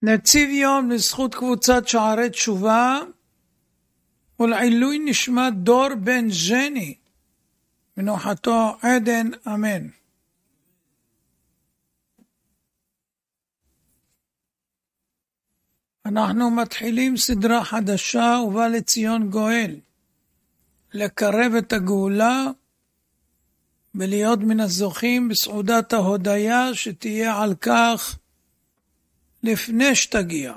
נציב יום לזכות קבוצת שערי תשובה ולעילוי נשמת דור בן ז'ני מנוחתו עדן, אמן. אנחנו מתחילים סדרה חדשה ובא לציון גואל, לקרב את הגאולה ולהיות מן הזוכים בסעודת ההודיה שתהיה על כך לפני שתגיע.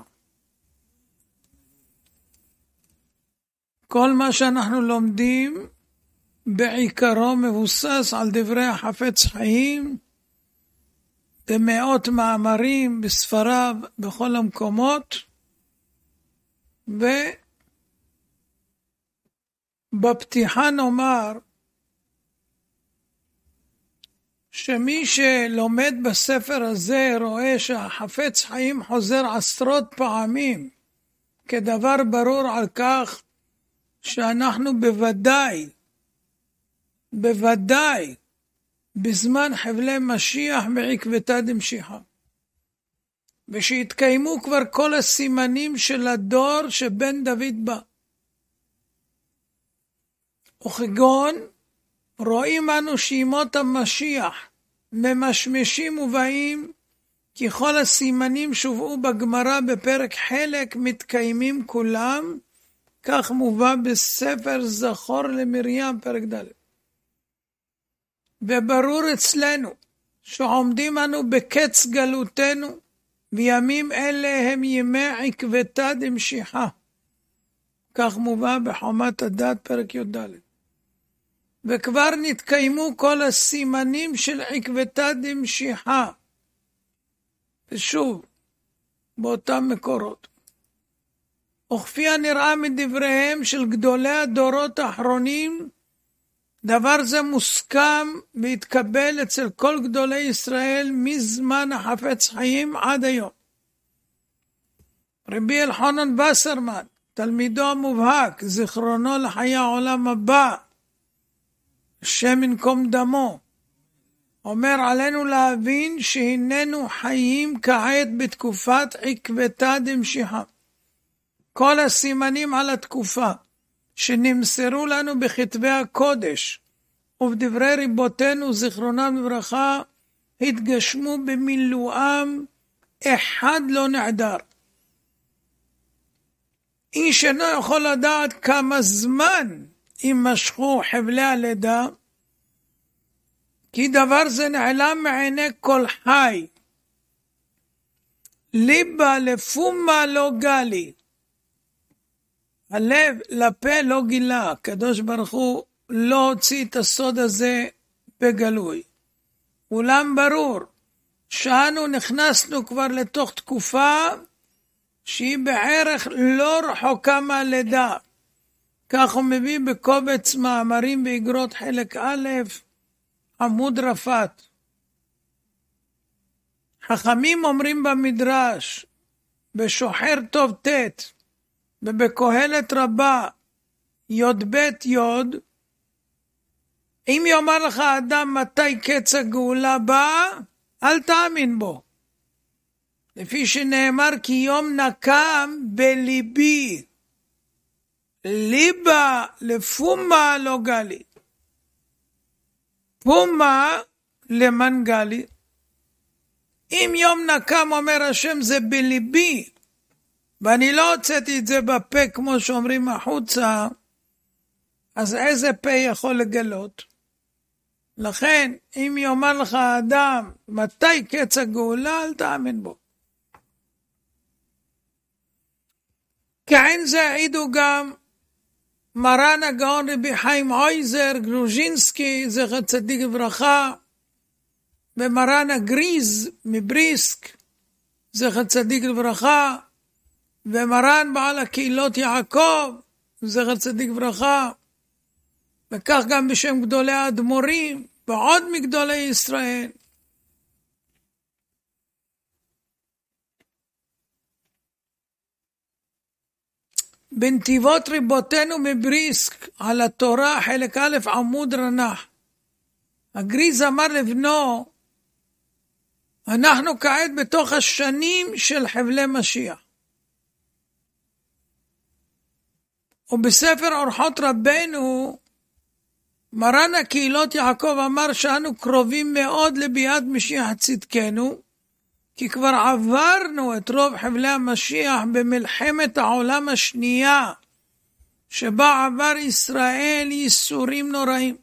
כל מה שאנחנו לומדים בעיקרו מבוסס על דברי החפץ חיים במאות מאמרים בספריו בכל המקומות, ובפתיחה נאמר שמי שלומד בספר הזה רואה שהחפץ חיים חוזר עשרות פעמים כדבר ברור על כך שאנחנו בוודאי בזמן חבלי משיח בעקבתא דמשיחא, ושהתקיימו כבר כל הסימנים של הדור שבן דוד בא. וכגון רואים אנו שימות המשיח ממשמשים ובאים, כי כל הסימנים שהובאו בגמרא בפרק חלק מתקיימים כולם, כך מובא בספר זכור למרים פרק ד'. וברור אצלנו שעומדים אנו בקץ גלותנו, וימים אלה הם ימי עקבתא דמשיחא, כך מובא בחומת הדת פרק י"ד. וכבר נתקיימו כל הסימנים של עקבתא דמשיחא, ושוב באותם מקורות. וכפי הנראה מדבריהם של גדולי הדורות האחרונים, דבר זה מוסכם והתקבל אצל כל גדולי ישראל מזמן החפץ חיים עד היום. רבי אלחנן וסרמן, תלמידו המובהק, זיכרונו לחיי העולם הבא, השם ינקום דמו, אומר עלינו להבין שהננו חיים כעת בתקופת עקבתא דמשיחא. כל הסימנים על התקופה שנמסרו לנו בכתבי הקודש ובדברי ריבותינו זיכרונם לברכה התגשמו במילואם, אחד לא נעדר. איש אינו יכול לדעת כמה זמן יימשכו חבלי הלידה, כי דבר זה נעלם מעיני כל חי. ליבה לפומה לא גלי, הלב לפה לא גילה. הקדוש ברוך הוא לא הוציא את הסוד הזה בגלוי. אולם ברור שאנו נכנסנו כבר לתוך תקופה שהיא בערך לא רחוקה מהלידה. כך הוא מביא בקובץ מאמרים באגרות חלק א' עמוד רפת. חכמים אומרים במדרש בשוחר טוב ת' ובקהלת רבה יוד בית יוד, אם יאמר לך אדם מתי קץ הגאולה בא, אל תאמין בו, לפי שנאמר כי יום נקם בליבי, ליבה לפומה לא גלי, פומה למן גלי. אם יום נקם אומר השם זה בליבי, ואני לא הוצאתי את זה בפה כמו שאומרים החוצה, אז איזה פה יכול לגלות? לכן אם יאמר לך האדם מתי קץ הגאולה, אל תאמין בו. כעין זה העידו גם מרן הגאון רבי חיים עויזר גרוז'ינסקי זכר צדיק לברכה, ומרן הגריז מבריסק זכר צדיק לברכה, ומרן בעל הקהילות יעקב זכר צדיק לברכה, וכך גם בשם גדולי האדמו"רים ועוד מגדולי ישראל. בנתיבות ריבותינו מבריסק על התורה חלק א' עמוד רנח, הגריז אמר לבנו, אנחנו כעת בתוך השנים של חבלי משיח. ובספר אורחות רבנו, מרן הקהילות יעקב אמר שאנו קרובים מאוד לביאת משיח צדקנו, כי כבר עברנו את רוב חבלי המשיח במלחמת העולם השנייה, שבה עבר ישראל ייסורים נוראים.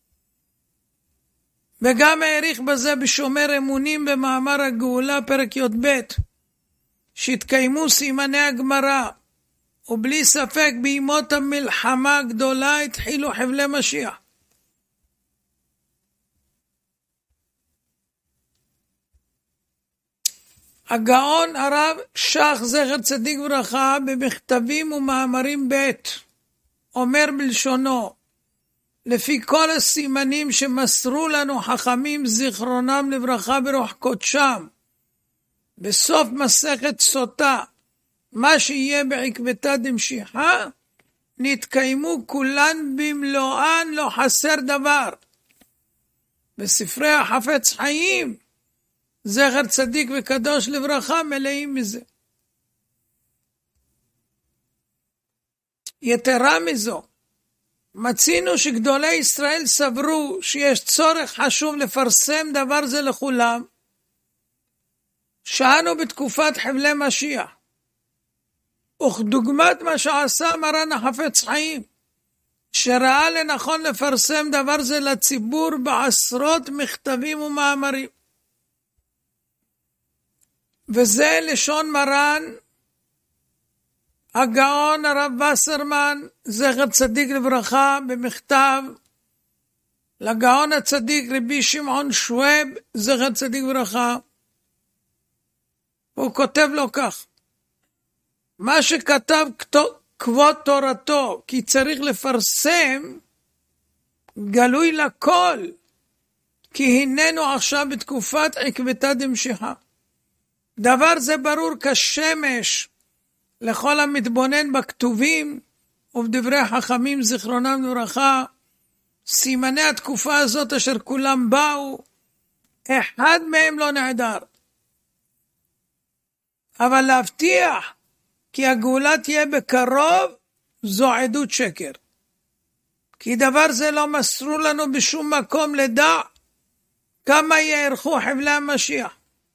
וגם העריך בזה בשומר אמונים במאמר הגאולה פרק י"ב, שהתקיימו סימני הגמרא, ובלי ספק בימות המלחמה הגדולה התחילו חבלי משיח. הגאון הרב שך זכר צדיק ברכה במכתבים ומאמרים ב' אומר בלשונו, לפי כל הסימנים שמסרו לנו חכמים זיכרונם לברכה ברוח קודשם, בסוף מסכת סוטה, מה שיהיה בעקבתא דמשיחא, נתקיימו כולן במלואן, לא חסר דבר. בספרי החפץ חיים, זכר צדיק וקדוש לברכה, מלאים מזה. יתרה מזו, מצינו שגדולי ישראל סברו שיש צורך חשוב לפרסם דבר זה לכולם, שאנו בתקופת חבלי משיח, וכדוגמת מה שעשה מרן החפץ חיים, שראה לנכון לפרסם דבר זה לציבור בעשרות מכתבים ומאמרים. וזה לשון מרן הגאון הרב וסרמן זכר צדיק לברכה במכתב לגאון הצדיק רבי שמעון שוואב זכר צדיק לברכה. הוא כותב לו כך, מה שכתב כבוד תורתו כי צריך לפרסם גלוי לכל, כי הננו עכשיו בתקופת עקבתא דמשיחא. דבר זה ברור כשמש לכל המתבונן בכתובים ובדברי חכמים זיכרונם לברכה, סימני התקופה הזאת אשר כולם באו, אחד מהם לא נעדר. אבל להבטיח כי הגאולה תהיה בקרוב, זו עדות שקר. כי דבר זה לא מסרו לנו בשום מקום לדע כמה יארכו חבלי המשיח.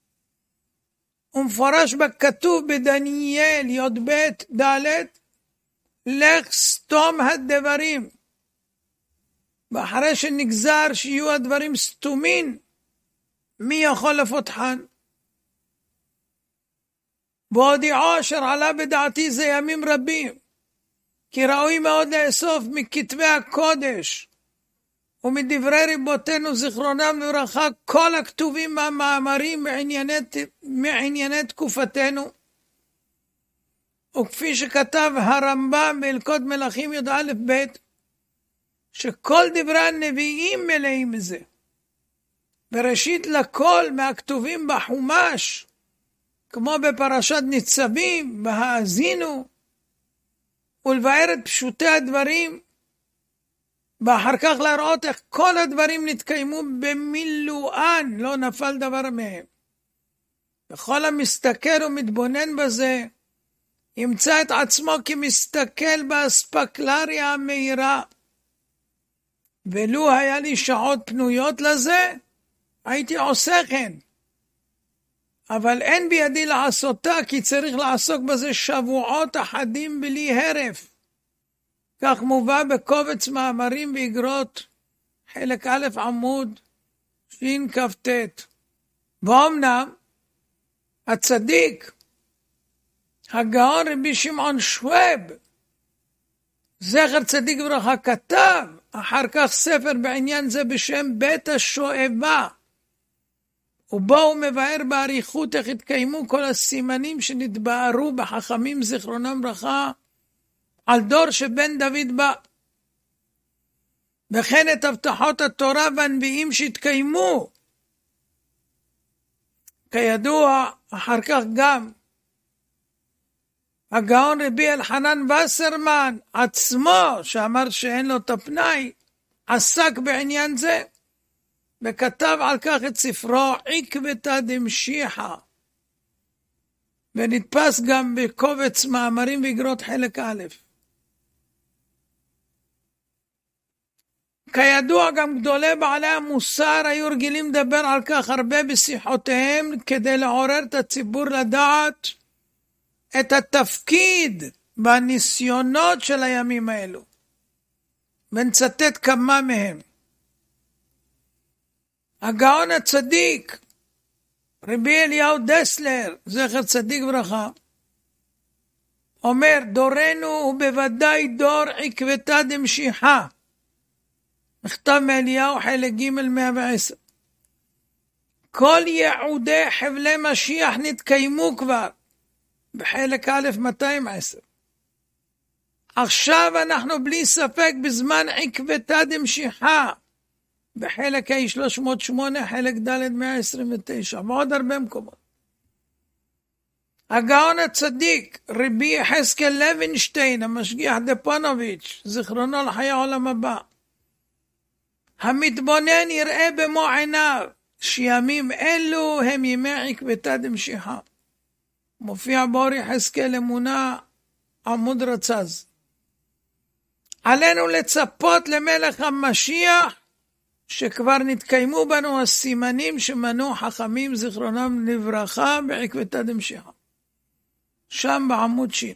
ומפורש בכתוב בדניאל י"ב ד' לך סתום הדברים. ואחרי שנגזר שיהיו הדברים סתומים, מי יכול לפותחן? והודיעו אשר עלה בדעתי זה ימים רבים, כי ראוי מאוד לאסוף מכתבי הקודש ומדברי רבותינו זיכרונם לברכה כל הכתובים והמאמרים מענייני תקופתנו, וכפי שכתב הרמב"ם בהלכות מלכים י"א ב' שכל דברי הנביאים מלאים מזה. בראשית לכל מהכתובים בחומש, כמו בפרשת ניצבים, בהאזינו, ולבאר את פשוטי הדברים, ואחר כך להראות איך כל הדברים נתקיימו במילואן, לא נפל דבר מהם. וכל המסתכל ומתבונן בזה, ימצא את עצמו כמסתכל באספקלריה המהירה. ולו היה לי שעות פנויות לזה, הייתי עושה כן. אבל אין בידי לעשותה, כי צריך לעסוק בזה שבועות אחדים בלי הרף. כך מובא בקובץ מאמרים ואגרות, חלק א' עמוד שכ"ט. ואומנם הצדיק, הגאון רבי שמעון שוואב, זכר צדיק לברכה, כתב אחר כך ספר בעניין זה בשם בית השואבה, ובו הוא מבאר באריכות איך התקיימו כל הסימנים שנתבארו בחכמים זיכרונם לברכה על דור שבן דוד בא, וכן את הבטחות התורה והנביאים שהתקיימו. כידוע, אחר כך גם הגאון רבי אלחנן וסרמן עצמו, שאמר שאין לו את הפנאי, עסק בעניין זה, וכתב על כך את ספרו עקבתא דמשיחא, ונתפס גם בקובץ מאמרים ואגרות חלק א'. כידוע גם גדולי בעלי המוסר היו רגילים לדבר על כך הרבה בשיחותיהם, כדי לעורר את הציבור לדעת את התפקיד בניסיונות של הימים האלו. ונצטט כמה מהם. הגאון הצדיק רבי אליהו דסלר, זכר צדיק ברכה, אומר, דורנו הוא בוודאי דור עקבתא דמשיחא. מכתב מאליהו חלק ג' 110. כל ייעודי חבלי משיח נתקיימו כבר בחלק א' 210. עכשיו אנחנו בלי ספק בזמן עקבתא דמשיחא, בחלק ה-308, חלק ד' 129, ועוד הרבה מקומות. הגאון הצדיק, רבי יחזקאל לוינשטיין, המשגיח דפונוביץ', זיכרונו לחיי העולם הבא, המתבונן יראה במו עיניו, שימים אלו הם ימי עקבתא דמשיחא. מופיע באור יחזקאל אמונה, עמוד רצז. עלינו לצפות למלך המשיח, שכבר נתקיימו בנו הסימנים שמנו חכמים זיכרונם לברכה בעקבתא דמשיחא. שם בעמוד שין.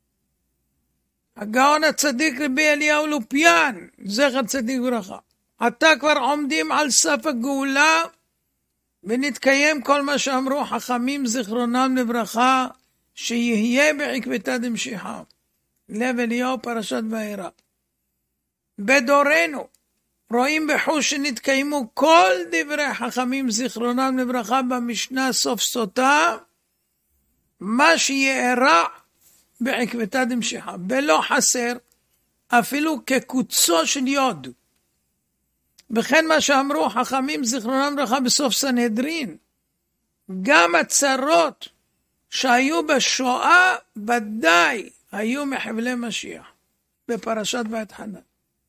הגאון הצדיק רבי אליהו לופיאן, זכר צדיק ברכה, עתה כבר עומדים על סף הגאולה, ונתקיים כל מה שאמרו חכמים זיכרונם לברכה, שיהיה בעקבתא דמשיחא. לב אליהו פרשת וארא. בדורנו רואים בחוש שנתקיימו כל דברי חכמים זיכרונם לברכה במשנה סוף סוטה, מה שיארע בעקבתא דמשיחא, בלא חסר אפילו כקוצו של יוד. וכן מה שאמרו חכמים זיכרונם לברכה בסוף סנהדרין, גם הצרות שהיו בשואה ודאי היו מחבלי משיח, בפרשת ואתחנן.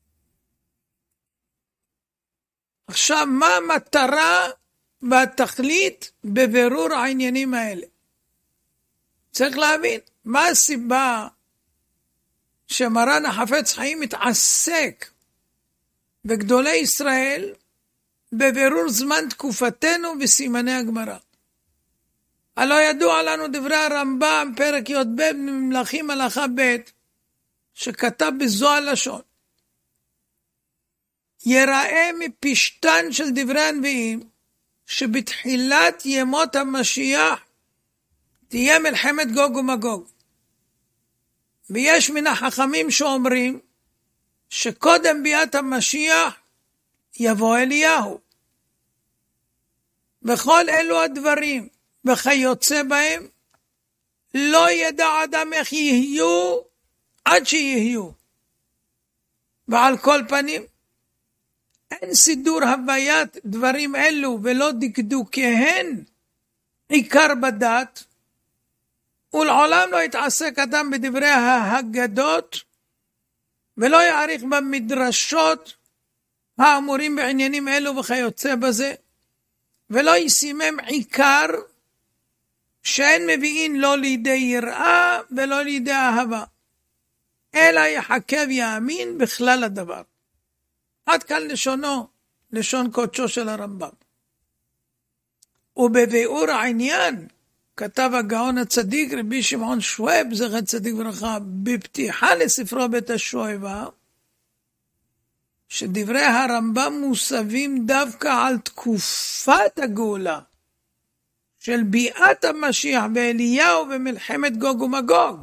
עכשיו, מה המטרה והתכלית בבירור העניינים האלה? צריך להבין, מה הסיבה שמרן החפץ חיים מתעסק בגדולי ישראל בבירור זמן תקופתנו וסימני הגמרא? הלא ידוע לנו דברי הרמב"ם, פרק י"ב ממלכים הלכה ב', שכתב בזוהר לשון. יראה מפשטן של דברי הנביאים, שבתחילת ימות המשיח תהיה מלחמת גוג ומגוג. ויש מן החכמים שאומרים שקודם ביאת המשיח יבוא אליהו. וכל אלו הדברים וכיוצא בהם לא ידע אדם איך יהיו עד שיהיו. ועל כל פנים אין סידור הוויית דברים אלו ולא דקדוקיהן עיקר בדת, ולעולם לא יתעסק אדם בדברי ההגדות ולא יעריך במדרשות האמורים בעניינים אלו וכיוצא בזה, ולא ישימם עיקר שאין מביאים לא לידי יראה ולא לידי אהבה, אלא יחכה ויאמין בכלל הדבר. עד כאן לשונו, לשון קודשו של הרמב"ם. ובביאור העניין כתב הגאון הצדיק רבי שמעון שוואב, זכר צדיק ברכה, בפתיחה לספרו בית השואבה, שדברי הרמב"ם מוסבים דווקא על תקופת הגאולה, של ביאת המשיח באליהו ומלחמת גוג ומגוג.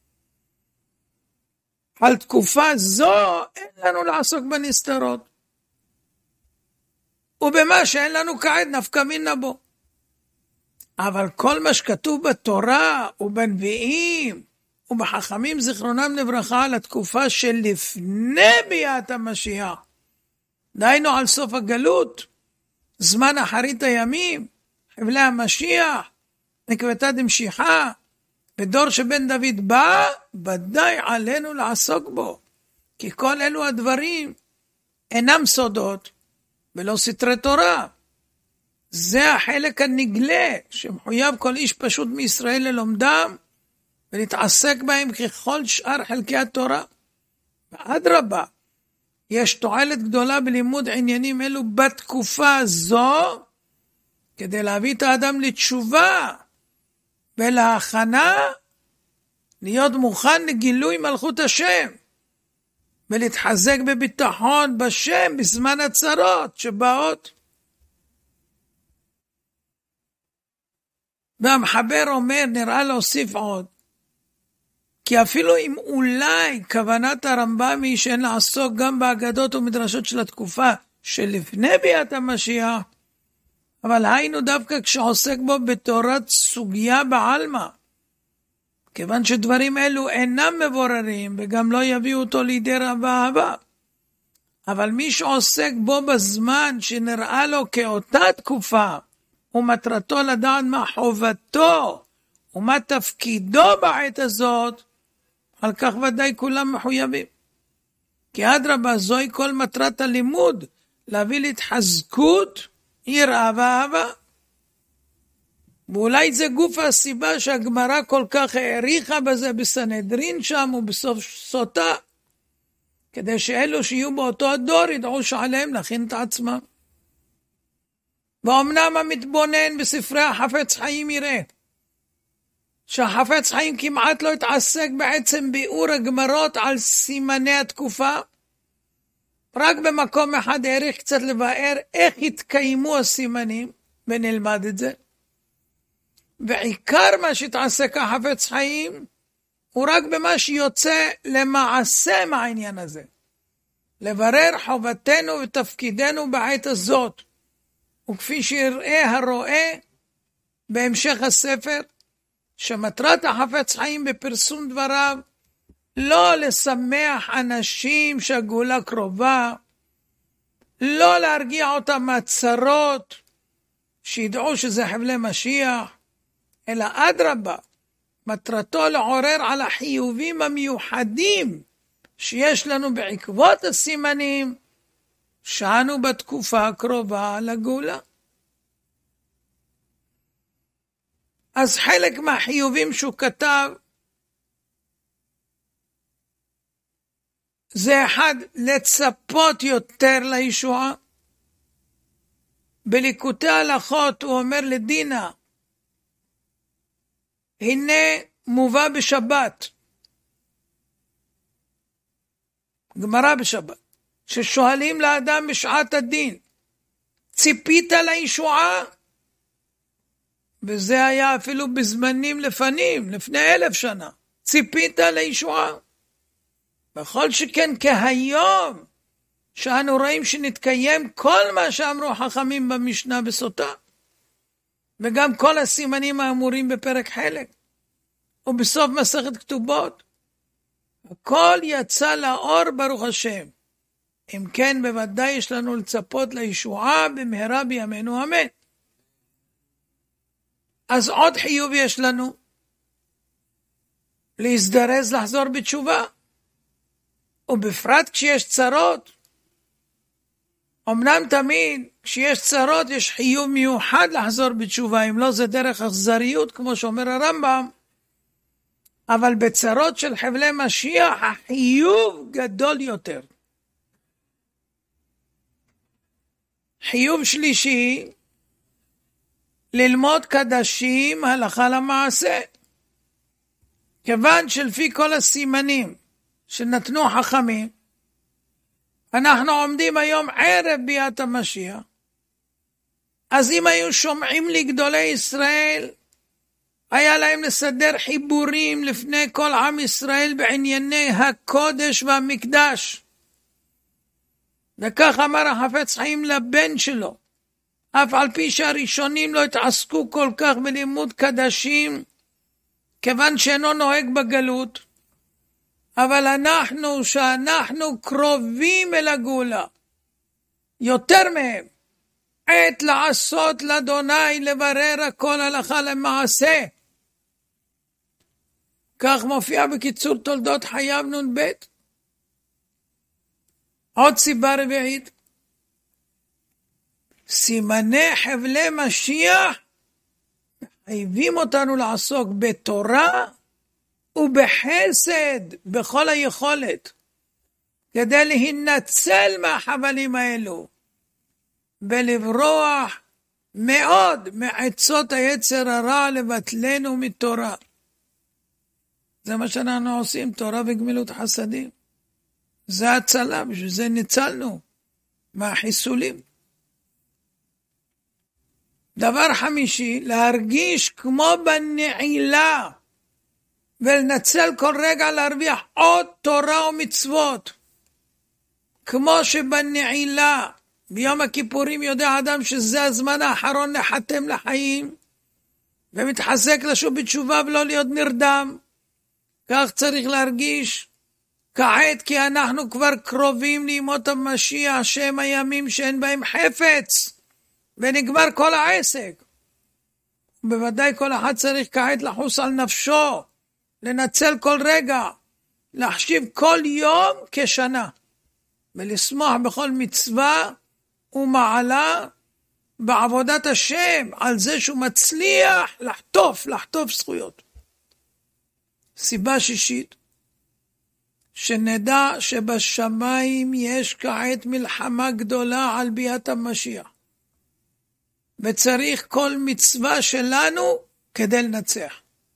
על תקופה זו אין לנו לעסוק בנסתרות, ובמה שאין לנו כעת נפקא מינה בו. אבל כל מה שכתוב בתורה ובנביאים ובחכמים זיכרונם לברכה על התקופה שלפני ביאת המשיח, דהיינו על סוף הגלות, זמן אחרית הימים, חבלי המשיח, עקבתא דמשיחא, בדור שבן דוד בא, ודאי עלינו לעסוק בו, כי כל אלו הדברים אינם סודות, ולא סתרי תורה. זה החלק הנגלה, שמחויב כל איש פשוט מישראל ללומדם, ולהתעסק בהם ככל שאר חלקי התורה. ואדרבה, יש תועלת גדולה בלימוד עניינים אלו בתקופה זו, כדי להביא את האדם לתשובה ולהכנה, להיות מוכן לגילוי מלכות השם, ולהתחזק בביטחון בשם בזמן הצרות שבאות. והמחבר אומר, נראה להוסיף עוד, כי אפילו אם אולי כוונת הרמב"ם היא שאין לעסוק גם באגדות ומדרשות של התקופה שלפני ביאת המשיח, אבל היינו דווקא כשעוסק בו בתורת סוגיה בעלמא, כיוון שדברים אלו אינם מבוררים וגם לא יביאו אותו לידי רב אהבה. אבל מי שעוסק בו בזמן שנראה לו כאותה תקופה, ומטרתו לדעת מה חובתו ומה תפקידו בעת הזאת, על כך ודאי כולם מחויבים. כי אדרבה, זוהי כל מטרת הלימוד, להביא להתחזקות, יראה ואהבה. ואולי זה גוף הסיבה שהגמרא כל כך העריכה בזה בסנהדרין שם ובסוף סוטה, כדי שאלו שיהיו באותו הדור ידעו שעליהם להכין את עצמם. ואומנם המתבונן בספרי החפץ חיים יראה, שהחפץ חיים כמעט לא התעסק בעצם ביאור הגמרות על סימני התקופה, רק במקום אחד העריך קצת לבאר איך התקיימו הסימנים, ונלמד את זה. ועיקר מה שהתעסק החפץ חיים, הוא רק במה שיוצא למעשה מהעניין הזה. לברר חובתנו ותפקידנו בעת הזאת. וכפי שיראה הרואה בהמשך הספר, שמטרת החפץ חיים בפרסום דבריו, לא לשמח אנשים שהגאולה קרובה, לא להרגיע אותם מהצרות, שידעו שזה חבלי משיח, אלא אדרבה, מטרתו לעורר על החיובים המיוחדים שיש לנו בעקבות הסימנים, שאנו בתקופה הקרובה לגאולה. אז חלק מהחיובים שהוא כתב, זה אחד, לצפות יותר לישועה. בליקוטי הלכות הוא אומר לדינה, הנה מובא בשבת, גמרא בשבת, ששואלים לאדם בשעת הדין, ציפית לישועה? וזה היה אפילו בזמנים לפני 1000 שנה. ציפית לישועה? בכל שכן כהיום, שאנו רואים שנתקיים כל מה שאמרו חכמים במשנה בסוטה, וגם כל הסימנים האמורים בפרק חלק, ובסוף מסכת כתובות. הכל יצא לאור ברוך השם. אם כן, בוודאי יש לנו לצפות לישועה במהרה בימינו אמן. אז עוד חיוב יש לנו, להזדרז לחזור בתשובה, ובפרט כשיש צרות. אמנם תמיד כשיש צרות יש חיוב מיוחד לחזור בתשובה, אם לא זה דרך אכזריות כמו שאומר הרמב"ם, אבל בצרות של חבלי משיח החיוב גדול יותר. חיוב שלישי, ללמוד קדשים הלכה למעשה. כיוון שלפי כל הסימנים שנתנו חכמים, אנחנו עומדים היום ערב ביאת המשיח, אז אם היו שומעים לי גדולי ישראל, היה להם לסדר חיבורים לפני כל עם ישראל בענייני הקודש והמקדש. וכך אמר החפץ חיים לבן שלו, אף על פי שהראשונים לא התעסקו כל כך בלימוד קדשים, כיוון שאינו נוהג בגלות, אבל שאנחנו קרובים אל הגאולה, יותר מהם, עת לעשות לאדוני לברר הכל הלכה למעשה. כך מופיע בקיצור תולדות חייו נ"ב. עוד סיבה רביעית, סימני חבלי משיח חייבים אותנו לעסוק בתורה ובחסד בכל היכולת, כדי להינצל מהחבלים האלו, ולברוח מאוד מעצות היצר הרע לבטלנו מתורה. זה מה שאנחנו עושים, תורה וגמילות חסדים. זה הצלה, בשביל זה ניצלנו מהחיסולים. דבר חמישי, להרגיש כמו בנעילה, ולנצל כל רגע להרוויח עוד תורה ומצוות. כמו שבנעילה, ביום הכיפורים יודע אדם שזה הזמן האחרון לחתם לחיים, ומתחזק לשוב בתשובה ולא להיות נרדם. כך צריך להרגיש כעת, כי אנחנו כבר קרובים לימות המשיח, שהם הימים שאין בהם חפץ, ונגמר כל העסק. בוודאי כל אחד צריך כעת לחוס על נפשו, לנצל כל רגע, להחשיב כל יום כשנה, ולשמוח בכל מצווה ומעלה בעבודת השם, על זה שהוא מצליח לחטוף זכויות. סיבה שישית, שנדע שבשמיים יש כעת מלחמה גדולה על ביאת המשיח, וצריך כל מצווה שלנו כדי לנצח.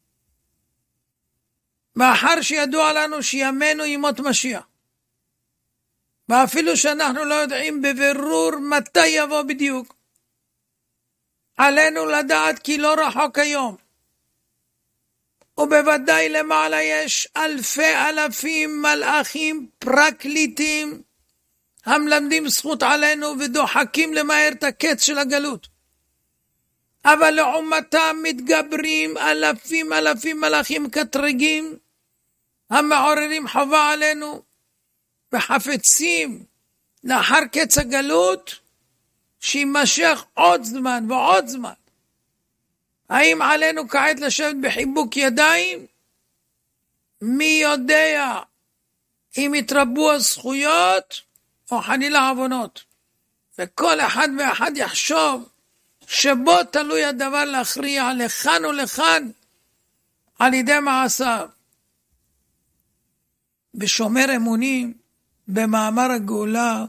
מאחר שידוע לנו שימינו ימות משיח, ואפילו שאנחנו לא יודעים בבירור מתי יבוא בדיוק, עלינו לדעת כי לא רחוק היום, ובוודאי למעלה יש אלפי אלפים מלאכים פרקליטים המלמדים זכות עלינו ודוחקים למהר את הקץ של הגלות. אבל לעומתם מתגברים אלפים מלאכים קטרגים המעוררים חובה עלינו וחפצים לאחר קץ הגלות שימשך עוד זמן ועוד זמן. האם עלינו כעת לשבת בחיבוק ידיים? מי יודע אם יתרבו הזכויות או חלילה עוונות, וכל אחד ואחד יחשוב שבו תלוי הדבר להכריע לכאן ולכאן על ידי מעשיו. בשומר אמונים במאמר הגאולה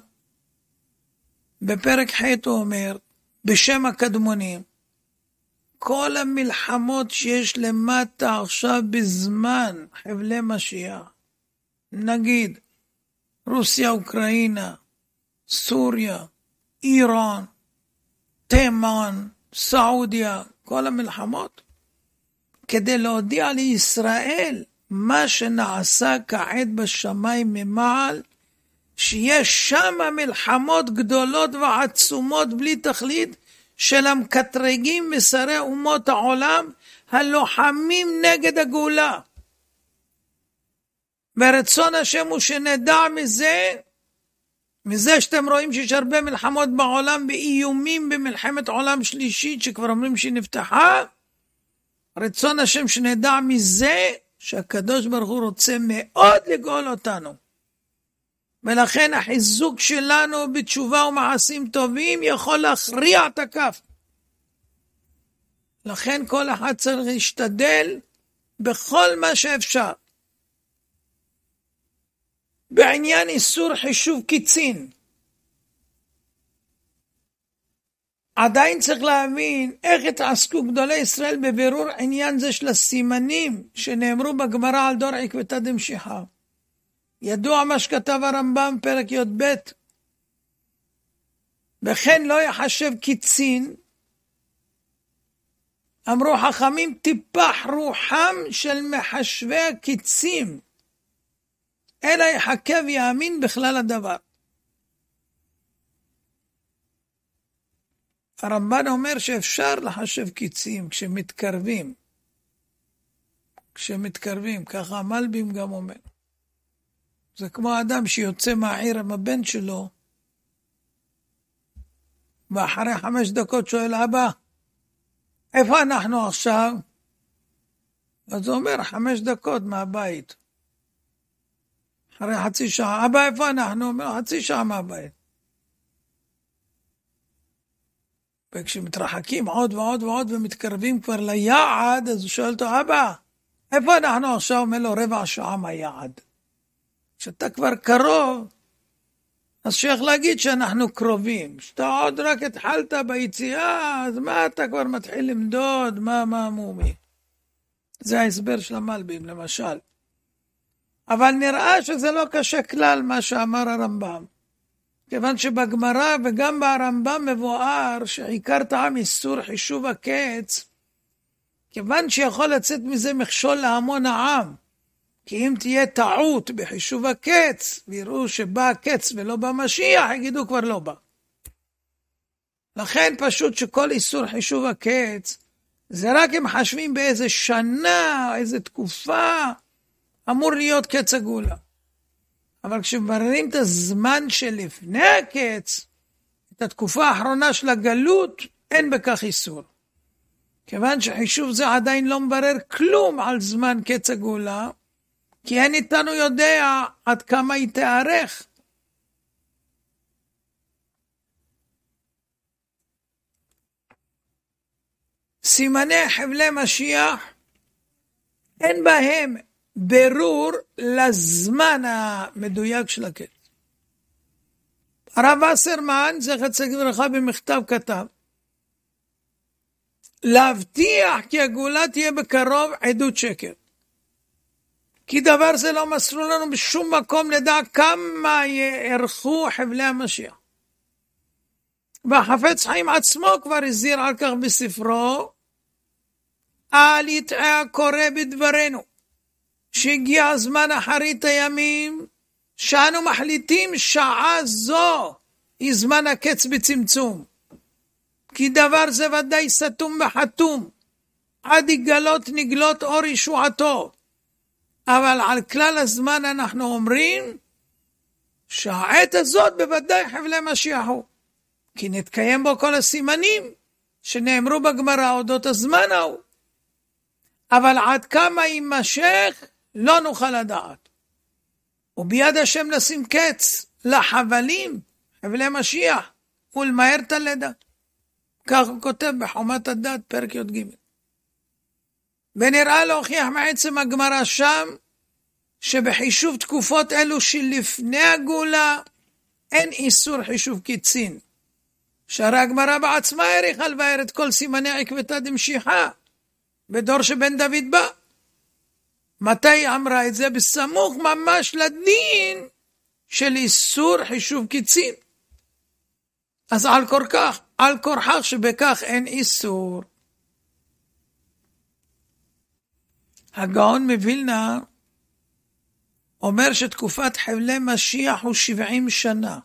בפרק ח' הוא אומר בשם הקדמונים, כל המלחמות שיש למטה עכשיו בזמן חבלי משיח, נגיד רוסיה, אוקראינה, סוריה, איראן, תימן, סעודיה, כל המלחמות, כדי להודיע לישראל מה שנעשה כעת בשמיים ממעל, שיש שם מלחמות גדולות ועצומות בלי תכלית, של המקטרגים מסרי אומות העולם, הלוחמים נגד הגאולה. ורצון השם הוא שנדע מזה שאתם רואים שיש הרבה מלחמות בעולם, באיומים במלחמת עולם שלישית, שכבר אומרים שהיא נפתחה, רצון השם שנדע מזה, שהקדוש ברוך הוא רוצה מאוד לגאול אותנו. ולכן החיזוק שלנו בתשובה ומעשים טובים יכול להכריע את הכף. לכן כל אחד צריך להשתדל בכל מה שאפשר. בעניין איסור חישוב קיצין, עדיין צריך להבין איך התעסקו גדולי ישראל בבירור עניין זה של הסימנים שנאמרו בגמרא על דור עקבתא דמשיחא. ידוע מה שכתב הרמב"ם פרק י"ב, וכן לא יחשב קיצין, אמרו חכמים טיפח רוחם של מחשבי הקיצים, אלא יחכה ויאמין בכלל הדבר. הרמב"ן אומר שאפשר לחשב קיצים כשמתקרבים, ככה המלבים גם אומר. זה כמו אדם שיוצא מהעיר עם הבן שלו, ואחרי 5 דקות שואל, אבא, איפה אנחנו עכשיו? אז הוא אומר, 5 דקות מהבית. אחרי חצי שעה, אבא, איפה אנחנו? אומר, חצי שעה מהבית. וכשמתרחקים עוד ועוד ועוד ומתקרבים כבר ליעד, אז הוא שואל אותו, אבא, איפה אנחנו עכשיו? אומר לו, רבע שעה מהיעד. כשאתה כבר קרוב, אז שייך להגיד שאנחנו קרובים. כשאתה עוד רק התחלת ביציאה, אז מה אתה כבר מתחיל למדוד? מה מומי? זה ההסבר של המלבים, למשל. אבל נראה שזה לא קשה כלל מה שאמר הרמב"ם. כיוון שבגמרא וגם ברמב"ם מבואר שעיקר טעם איסור חישוב הקץ, כיוון שיכול לצאת מזה מכשול להמון העם. כי אם תהיה טעות בחישוב הקץ, ויראו שבא הקץ ולא בא משיח, יגידו כבר לא בא. לכן פשוט שכל איסור חישוב הקץ, זה רק אם חשבים באיזה שנה, איזה תקופה, אמור להיות קץ הגאולה. אבל כשמבררים את הזמן שלפני הקץ, את התקופה האחרונה של הגלות, אין בכך איסור. כיוון שחישוב זה עדיין לא מברר כלום על זמן קץ הגאולה, כי אין איתנו יודע עד כמה היא תארך. סימני חבלי משיח, אין בהם ברור לזמן המדויק של הקץ. הרב וסרמן, זכר צדיק לברכה, במכתב כתב, להבטיח כי הגאולה תהיה בקרוב עדות שקר. כי דבר זה לא מסרו לנו בשום מקום לדע כמה יארכו חבלי המשיח. והחפץ חיים עצמו כבר הזהיר על כך בספרו, אל יטעה הקורא בדברנו, שהגיע הזמן אחרית הימים, שאנו מחליטים שעה זו היא זמן הקץ בצמצום. כי דבר זה ודאי סתום וחתום, עד יגלות נגלות אור ישועתו. אבל על כלל הזמן אנחנו אומרים, שהעת הזאת בוודאי חבלי משיח הוא. כי נתקיים בו כל הסימנים שנאמרו בגמרא אודות הזמן ההוא. אבל עד כמה יימשך לא נוכל לדעת. וביד השם לשים קץ לחבלים, חבלי משיח, ולמהר את הלידה. כך הוא כותב בחומת הדת, פרק י"ג. ונראה להוכיח מעצם הגמרא שם, שבחישוב תקופות אלו שלפני הגאולה, אין איסור חישוב קיצין. שהרי הגמרא בעצמה העריכה לבאר את כל סימני עקבתא דמשיחא, בדור שבן דוד בא. מתי אמרה את זה? בסמוך ממש לדין של איסור חישוב קיצין. אז על כורכך שבכך אין איסור. הגאון מווילנה אומר שתקופת חבלי משיח הוא 70 שנה.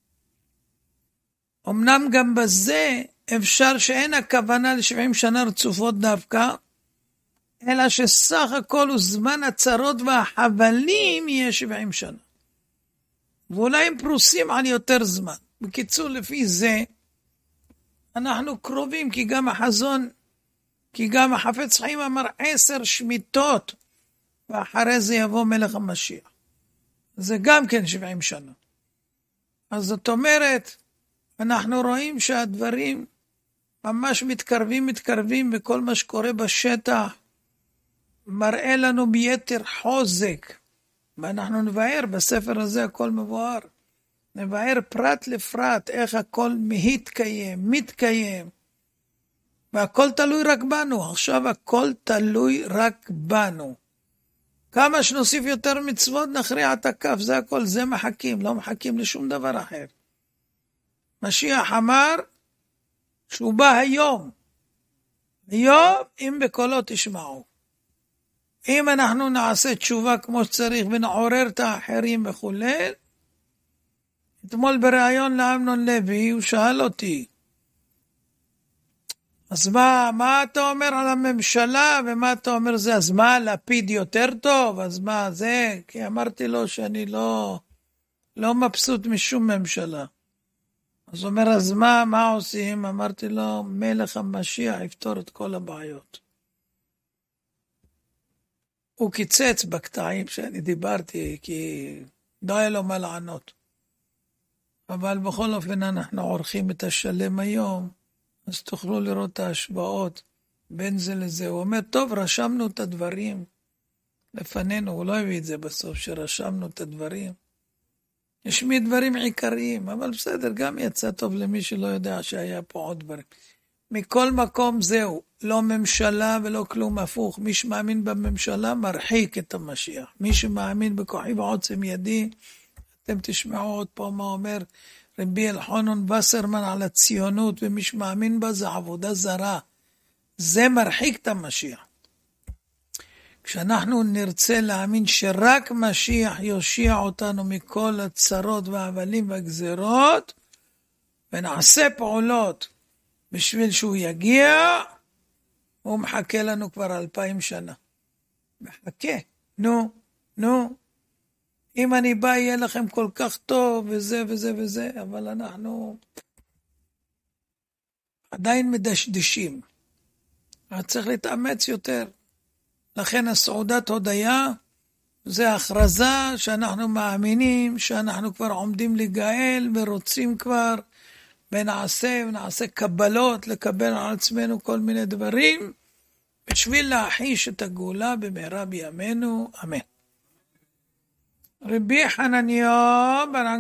אמנם גם בזה אפשר שאין הכוונה ל70 שנה רצופות דווקא, אלא שסך הכל הוא זמן הצרות והחבלים יהיה 70 שנה. ואולי הם פרוסים על יותר זמן. בקיצור, לפי זה, אנחנו קרובים, כי גם החזון, כי גם החפץ חיים אמר 10 שמיטות, ואחרי זה יבוא מלך המשיח. זה גם כן 70 שנה. אז זאת אומרת, אנחנו רואים שהדברים ממש מתקרבים, וכל מה שקורה בשטח מראה לנו ביתר חוזק. ואנחנו נבהר בספר הזה, הכל מבואר. נבהר פרט לפרט, איך הכל מתקיים. והכל תלוי רק בנו. עכשיו הכל תלוי רק בנו. כמה שנוסיף יותר מצוות נכריע את הכף, זה הכל, זה מחכים, לא מחכים לשום דבר אחר. משיח אמר שהוא בא היום אם בקולו תשמעו. אם אנחנו נעשה תשובה כמו שצריך ונעורר את האחרים וכו'. אתמול בראיון לאמנון לוי הוא שאל אותי, אז מה אתה אומר על הממשלה ומה אתה אומר זה, אז מה לפיד יותר טוב, אז מה זה, כי אמרתי לו שאני לא מבסוט משום ממשלה. אז הוא אומר, אז מה עושים? אמרתי לו, מלך המשיח יפתור את כל הבעיות. הוא קיצץ בקטעים שאני דיברתי, כי לא היה לו מה לענות. אבל בכל אופן אנחנו עורכים את השלם היום, אז תוכלו לראות את ההשוואות בין זה לזה. הוא אומר, טוב, רשמנו את הדברים לפנינו, הוא לא הביא את זה בסוף, שרשמנו את הדברים. יש מי דברים עיקריים, אבל בסדר, גם יצא טוב למי שלא יודע שהיה פה עוד דברים. מכל מקום זהו, לא ממשלה ולא כלום, הפוך. מי שמאמין בממשלה מרחיק את המשיח. מי שמאמין בכוחי ועוצם ידי, אתם תשמעו עוד פה מה אומר רבי אלחנן וסרמן על הציונות, ומי שמאמין בה זה עבודה זרה. זה מרחיק את המשיח. כשאנחנו נרצה להאמין שרק משיח יושיע אותנו מכל הצרות והאבלים והגזרות, ונעשה פעולות בשביל שהוא יגיע, הוא מחכה לנו כבר 2000 שנה. מחכה, נו. אם אני בא יהיה לכם כל כך טוב וזה וזה וזה, אבל אנחנו עדיין מדשדשים. צריך להתאמץ יותר. לכן הסעודת הודיה זה הכרזה שאנחנו מאמינים שאנחנו כבר עומדים לגאל ורוצים כבר ונעשה קבלות לקבל על עצמנו כל מיני דברים בשביל להחיש את הגאולה במהרה בימינו, אמן. רבי חנניה בן